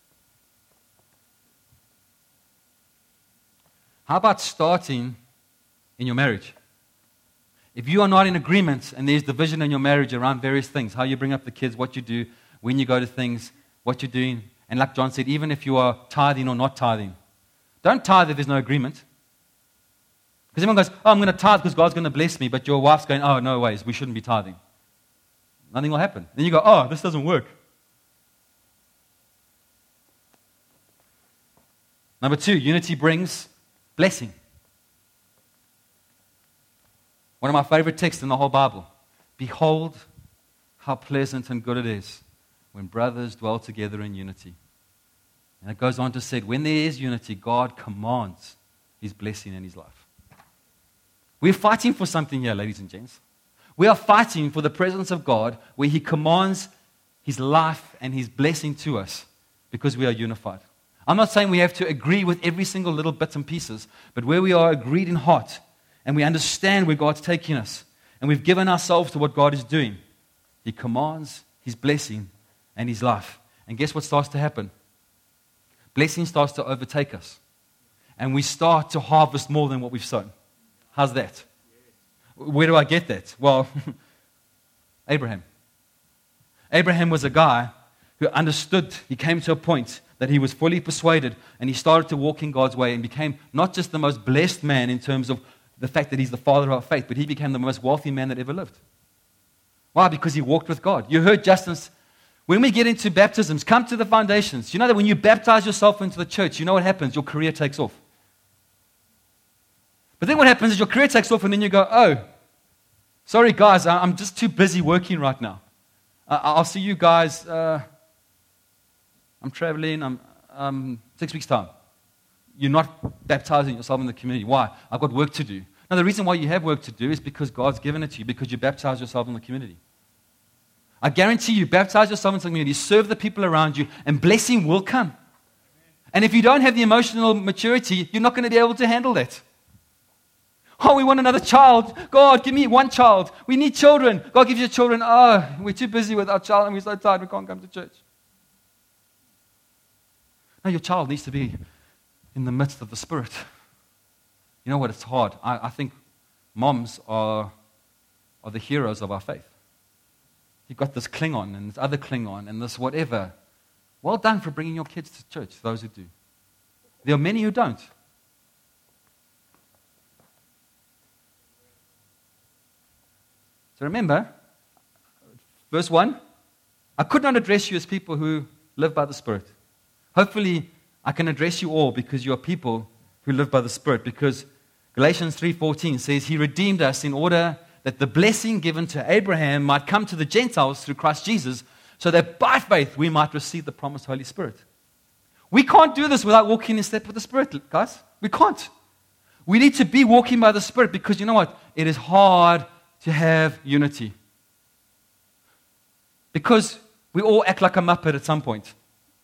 How about starting in your marriage? If you are not in agreement and there's division in your marriage around various things, how you bring up the kids, what you do, when you go to things, what you're doing, and like John said, even if you are tithing or not tithing, don't tithe if there's no agreement. Because everyone goes, oh, I'm going to tithe because God's going to bless me, but your wife's going, oh, no ways, we shouldn't be tithing. Nothing will happen. Then you go, oh, this doesn't work. Number 2, unity brings blessing. One of my favorite texts in the whole Bible. Behold, how pleasant and good it is when brothers dwell together in unity. And it goes on to say, when there is unity, God commands His blessing in His life. We're fighting for something here, ladies and gents. We are fighting for the presence of God where He commands His life and His blessing to us because we are unified. I'm not saying we have to agree with every single little bits and pieces, but where we are agreed in heart and we understand where God's taking us and we've given ourselves to what God is doing, He commands His blessing and His life. And guess what starts to happen? Blessing starts to overtake us. And we start to harvest more than what we've sown. How's that? Where do I get that? Well, Abraham. Abraham was a guy who understood. He came to a point that he was fully persuaded and he started to walk in God's way and became not just the most blessed man in terms of the fact that he's the father of our faith, but he became the most wealthy man that ever lived. Why? Because he walked with God. You heard Justin's. When we get into baptisms, come to the foundations. You know that when you baptize yourself into the church, you know what happens? Your career takes off. But then what happens is your career takes off and then you go, oh, sorry guys, I'm just too busy working right now. I'll see you guys. I'm traveling. I'm 6 weeks' time. You're not baptizing yourself in the community. Why? I've got work to do. Now, the reason why you have work to do is because God's given it to you, because you baptize yourself in the community. I guarantee you, baptize yourself in the community, serve the people around you, and blessing will come. And if you don't have the emotional maturity, you're not going to be able to handle that. Oh, we want another child. God, give me one child. We need children. God gives you children. Oh, we're too busy with our child and we're so tired we can't come to church. No, your child needs to be in the midst of the Spirit. You know what? It's hard. I think moms are the heroes of our faith. You've got this Klingon and this other Klingon and this whatever. Well done for bringing your kids to church, those who do. There are many who don't. So remember, verse 1, I could not address you as people who live by the Spirit. Hopefully, I can address you all because you are people who live by the Spirit. Because Galatians 3:14 says, He redeemed us in order that the blessing given to Abraham might come to the Gentiles through Christ Jesus, so that by faith we might receive the promised Holy Spirit. We can't do this without walking in step with the Spirit, guys. We can't. We need to be walking by the Spirit because you know what? It is hard to have unity. Because we all act like a muppet at some point.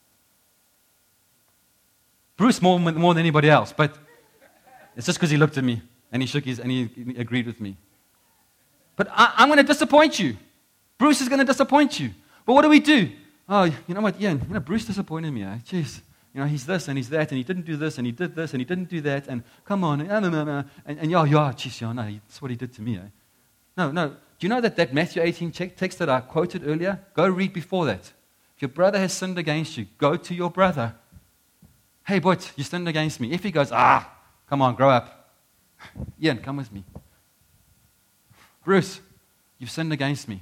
Bruce more than anybody else, but it's just because he looked at me and he shook his and he agreed with me. But I'm going to disappoint you. Bruce is going to disappoint you. But what do? Oh, you know what, Ian? Bruce disappointed me. Jeez. He's this and he's that, and he didn't do this, and he did this, and he didn't do that, and come on, jeez, no, that's what he did to me. No. Do you know that Matthew 18 text that I quoted earlier? Go read before that. If your brother has sinned against you, go to your brother. Hey, boy, you sinned against me. If he goes, come on, grow up. Ian, come with me. Bruce, you've sinned against me.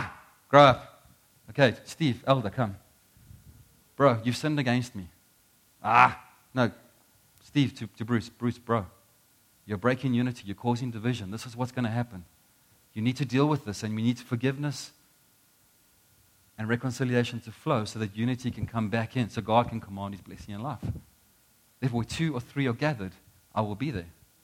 Grow up. Okay, Steve, elder, come. Bro, you've sinned against me. No, Steve to Bruce, bro, you're breaking unity, you're causing division. This is what's going to happen. You need to deal with this, and we need forgiveness and reconciliation to flow so that unity can come back in, so God can command His blessing in life. If where 2 or 3 are gathered, I will be there.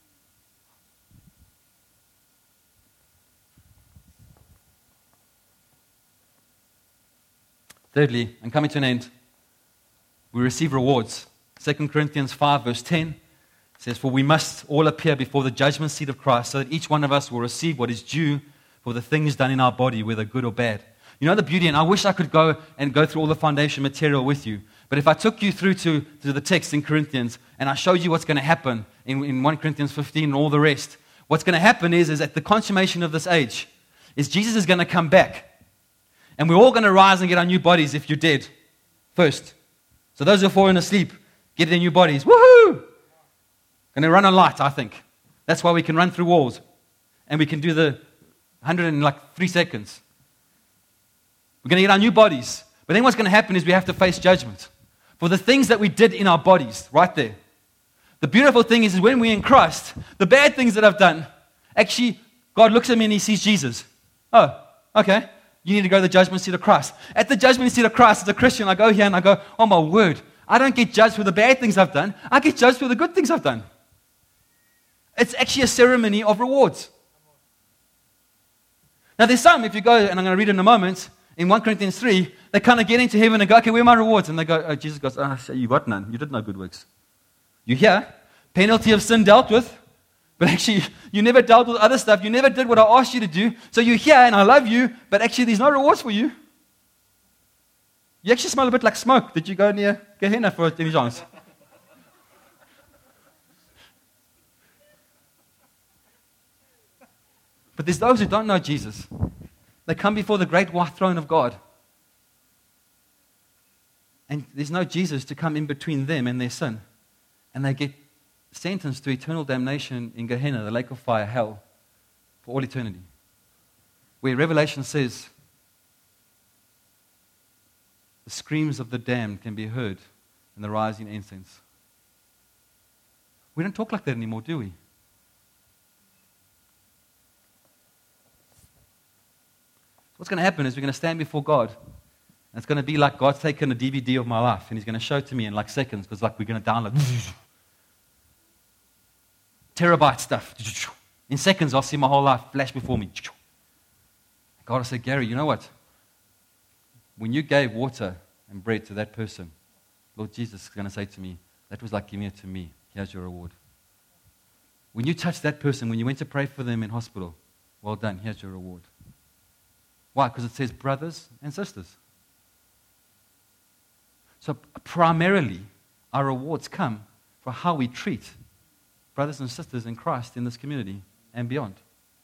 Thirdly, and coming to an end, we receive rewards. 2 Corinthians 5 verse 10 says, "For we must all appear before the judgment seat of Christ, so that each one of us will receive what is due for the things done in our body, whether good or bad." You know the beauty, and I wish I could go through all the foundation material with you. But if I took you through to the text in Corinthians, and I showed you what's going to happen in 1 Corinthians 15 and all the rest, what's going to happen is at the consummation of this age, is Jesus is going to come back. And we're all going to rise and get our new bodies if you're dead first. So those who are falling asleep, get their new bodies. Woohoo! Going to run on light, I think. That's why we can run through walls. And we can do the 100 in 3 seconds. We're going to get our new bodies. But then what's going to happen is we have to face judgment for the things that we did in our bodies, right there. The beautiful thing is when we're in Christ, the bad things that I've done, actually, God looks at me and He sees Jesus. Oh, okay. You need to go to the judgment seat of Christ. At the judgment seat of Christ, as a Christian, I go here and I go, oh my word, I don't get judged for the bad things I've done. I get judged for the good things I've done. It's actually a ceremony of rewards. Now there's some, if you go, and I'm going to read in a moment, in 1 Corinthians 3, they kind of get into heaven and go, okay, where are my rewards? And they go, oh, Jesus goes, you got none. You did no good works. You hear, penalty of sin dealt with. But actually, you never dealt with other stuff. You never did what I asked you to do. So you're here and I love you, but actually there's no rewards for you. You actually smell a bit like smoke. Did you go near Gehenna for any chance? But there's those who don't know Jesus. They come before the great white throne of God. And there's no Jesus to come in between them and their sin. And they get sentenced to eternal damnation in Gehenna, the lake of fire, hell, for all eternity. Where Revelation says, the screams of the damned can be heard in the rising incense. We don't talk like that anymore, do we? What's going to happen is we're going to stand before God, and it's going to be like God's taken a DVD of my life, and He's going to show it to me in seconds, because we're going to download terabyte stuff. In seconds, I'll see my whole life flash before me. God will say, Gary, you know what? When you gave water and bread to that person, Lord Jesus is going to say to me, that was like giving it to me. Here's your reward. When you touched that person, when you went to pray for them in hospital, well done, here's your reward. Why? Because it says brothers and sisters. So primarily, our rewards come for how we treat brothers and sisters in Christ in this community and beyond.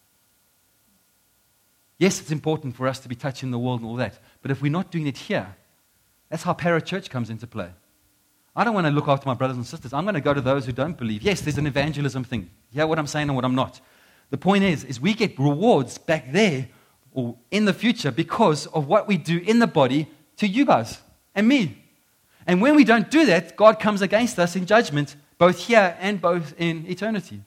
Yes, it's important for us to be touching the world and all that, but if we're not doing it here, that's how parachurch comes into play. I don't want to look after my brothers and sisters. I'm going to go to those who don't believe. Yes, there's an evangelism thing. Hear what I'm saying and what I'm not. The point is we get rewards back there or in the future because of what we do in the body to you guys and me. And when we don't do that, God comes against us in judgment, both here and both in eternity.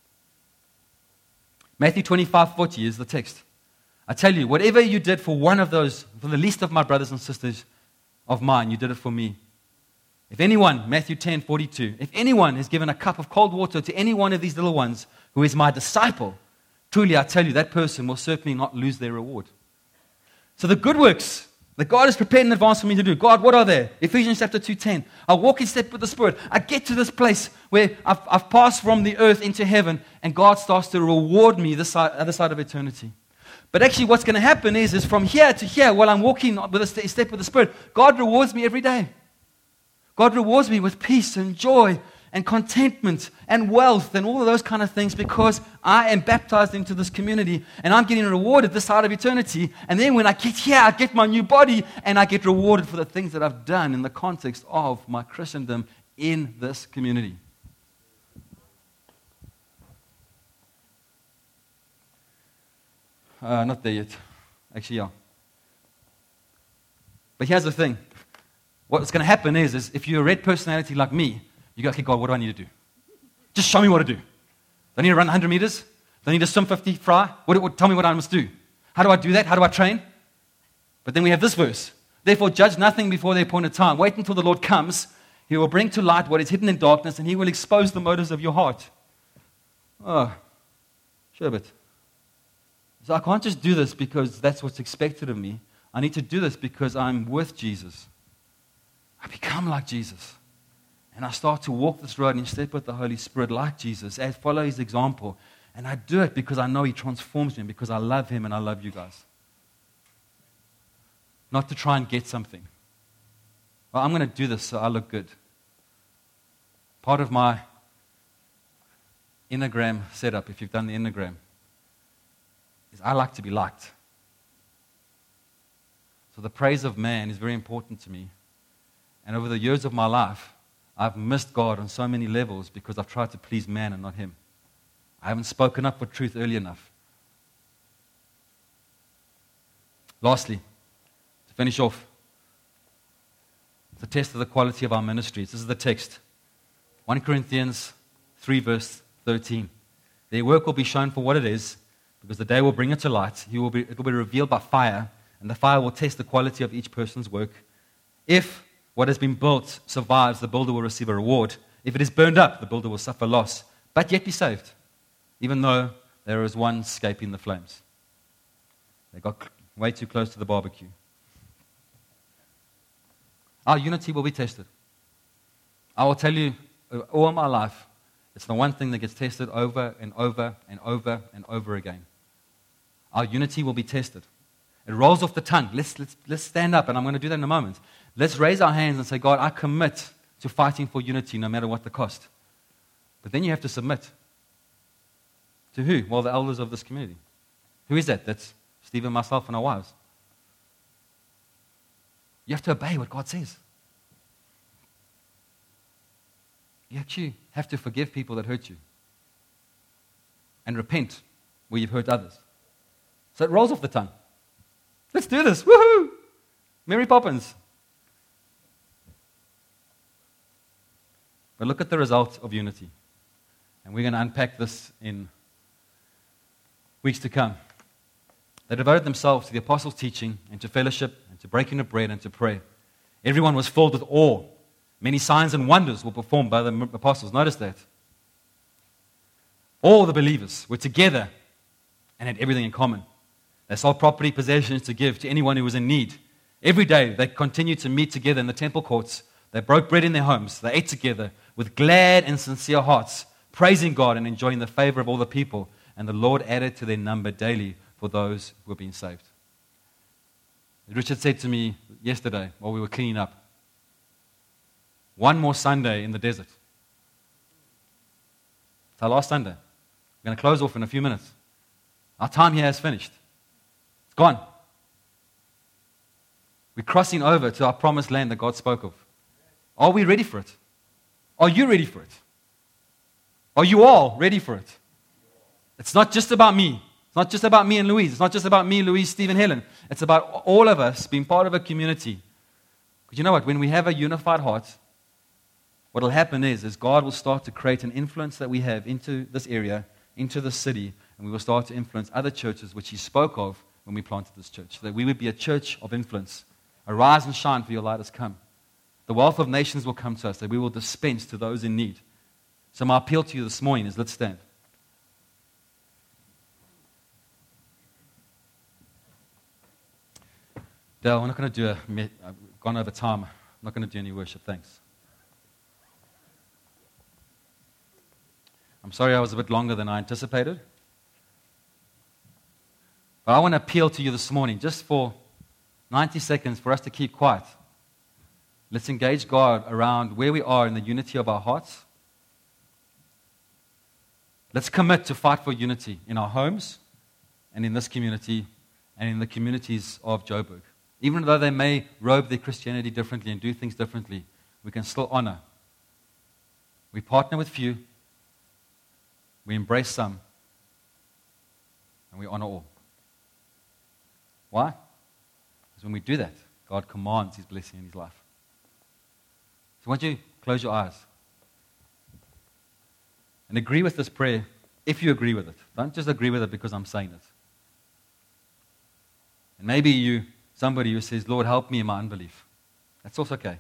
Matthew 25:40 is the text. I tell you, whatever you did for one of those, for the least of my brothers and sisters of mine, you did it for me. If anyone, Matthew 10:42, if anyone has given a cup of cold water to any one of these little ones who is my disciple, truly I tell you, that person will certainly not lose their reward. So the good works that God has prepared in advance for me to do. God, what are they? Ephesians chapter 2:10. I walk in step with the Spirit. I get to this place where I've passed from the earth into heaven, and God starts to reward me this other side of eternity. But actually what's going to happen is from here to here, while I'm walking with a step with the Spirit, God rewards me every day. God rewards me with peace and joy and contentment and wealth and all of those kind of things because I am baptized into this community and I'm getting rewarded this side of eternity. And then when I get here, I get my new body and I get rewarded for the things that I've done in the context of my Christendom in this community. Not there yet. Actually, yeah. But here's the thing. what's going to happen is if you're a red personality like me, you go, okay, God, what do I need to do? Just show me what to do. Do I need to run 100 meters? Do I need to swim 50 fry? Tell me what I must do. How do I do that? How do I train? But then we have this verse. Therefore, judge nothing before the appointed time. Wait until the Lord comes. He will bring to light what is hidden in darkness, and he will expose the motives of your heart. Oh, Sherbet. So I can't just do this because that's what's expected of me. I need to do this because I'm with Jesus. I become like Jesus. And I start to walk this road in step with the Holy Spirit like Jesus, and follow his example. And I do it because I know he transforms me, because I love him and I love you guys. Not to try and get something. Well, I'm going to do this so I look good. Part of my Enneagram setup, if you've done the Enneagram, is I like to be liked. So the praise of man is very important to me. And over the years of my life, I've missed God on so many levels because I've tried to please man and not him. I haven't spoken up for truth early enough. Lastly, to finish off, the test of the quality of our ministries. This is the text. 1 Corinthians 3 verse 13. Their work will be shown for what it is, because the day will bring it to light. It will be revealed by fire, and the fire will test the quality of each person's work. If what has been built survives, the builder will receive a reward. If it is burned up, the builder will suffer loss, but yet be saved, even though there is one escaping the flames. They got way too close to the barbecue. Our unity will be tested. I will tell you, all my life, it's the one thing that gets tested over and over and over and over again. Our unity will be tested. It rolls off the tongue. Let's stand up, and I'm going to do that in a moment. Let's raise our hands and say, God, I commit to fighting for unity no matter what the cost. But then you have to submit. To who? Well, the elders of this community. Who is that? That's Stephen, myself, and our wives. You have to obey what God says. You actually have to forgive people that hurt you. And repent where you've hurt others. So it rolls off the tongue. Let's do this. Woohoo! Mary Poppins. But look at the result of unity. And we're going to unpack this in weeks to come. They devoted themselves to the apostles' teaching and to fellowship and to breaking of bread and to prayer. Everyone was filled with awe. Many signs and wonders were performed by the apostles. Notice that. All the believers were together and had everything in common. They sold property, possessions to give to anyone who was in need. Every day they continued to meet together in the temple courts. They broke bread in their homes. They ate together with glad and sincere hearts, praising God and enjoying the favor of all the people. And the Lord added to their number daily for those who were being saved. Richard said to me yesterday while we were cleaning up, one more Sunday in the desert. It's our last Sunday. We're going to close off in a few minutes. Our time here has finished. It's gone. We're crossing over to our promised land that God spoke of. Are we ready for it? Are you ready for it? Are you all ready for it? It's not just about me. It's not just about me and Louise. It's not just about me, Louise, Steve, and Helen. It's about all of us being part of a community. Because you know what? When we have a unified heart, what will happen is God will start to create an influence that we have into this area, into the city, and we will start to influence other churches, which he spoke of when we planted this church, so that we would be a church of influence. Arise and shine, for your light has come. The wealth of nations will come to us, that we will dispense to those in need. So my appeal to you this morning is, let's stand. Dale, we're not going to do I've gone over time. I'm not going to do any worship, thanks. I'm sorry I was a bit longer than I anticipated. But I want to appeal to you this morning, just for 90 seconds, for us to keep quiet. Let's engage God around where we are in the unity of our hearts. Let's commit to fight for unity in our homes and in this community and in the communities of Joburg. Even though they may robe their Christianity differently and do things differently, we can still honor. We partner with few, we embrace some, and we honor all. Why? Because when we do that, God commands his blessing in his life. So why don't you close your eyes and agree with this prayer if you agree with it. Don't just agree with it because I'm saying it. And maybe you, somebody who says, Lord, help me in my unbelief. That's also okay.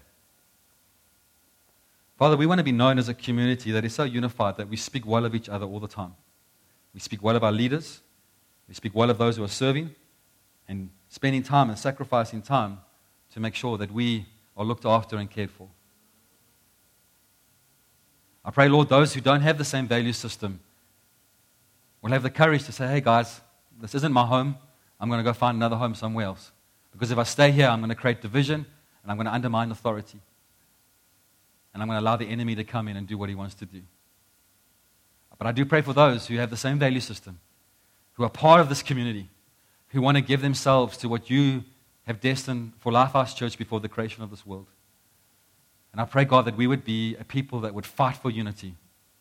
Father, we want to be known as a community that is so unified that we speak well of each other all the time. We speak well of our leaders. We speak well of those who are serving and spending time and sacrificing time to make sure that we are looked after and cared for. I pray, Lord, those who don't have the same value system will have the courage to say, hey guys, this isn't my home. I'm going to go find another home somewhere else. Because if I stay here, I'm going to create division and I'm going to undermine authority. And I'm going to allow the enemy to come in and do what he wants to do. But I do pray for those who have the same value system, who are part of this community, who want to give themselves to what you have destined for Lifehouse Church before the creation of this world. And I pray, God, that we would be a people that would fight for unity.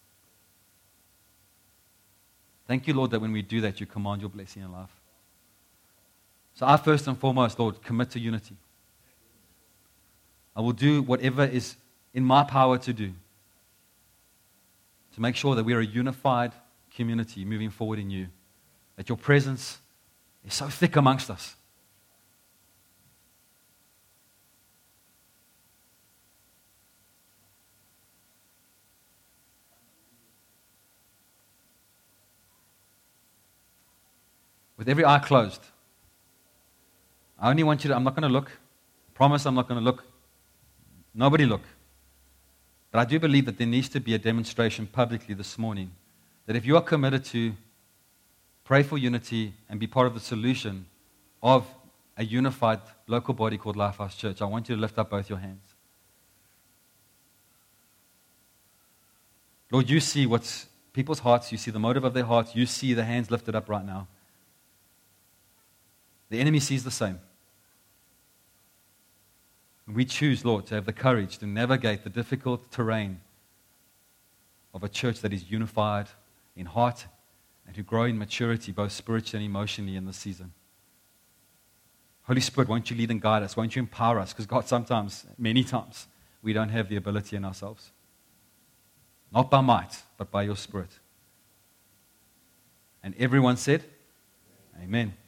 Thank you, Lord, that when we do that, you command your blessing in life. So I first and foremost, Lord, commit to unity. I will do whatever is in my power to do to make sure that we are a unified community moving forward in you. That your presence is so thick amongst us. With every eye closed, I only want you to, I'm not going to look. Promise I'm not going to look. Nobody look. But I do believe that there needs to be a demonstration publicly this morning that if you are committed to pray for unity and be part of the solution of a unified local body called Lifehouse Church, I want you to lift up both your hands. Lord, you see what's people's hearts. You see the motive of their hearts. You see the hands lifted up right now. The enemy sees the same. We choose, Lord, to have the courage to navigate the difficult terrain of a church that is unified in heart and to grow in maturity, both spiritually and emotionally in this season. Holy Spirit, won't you lead and guide us? Won't you empower us? Because God, sometimes, many times, we don't have the ability in ourselves. Not by might, but by your Spirit. And everyone said, Amen.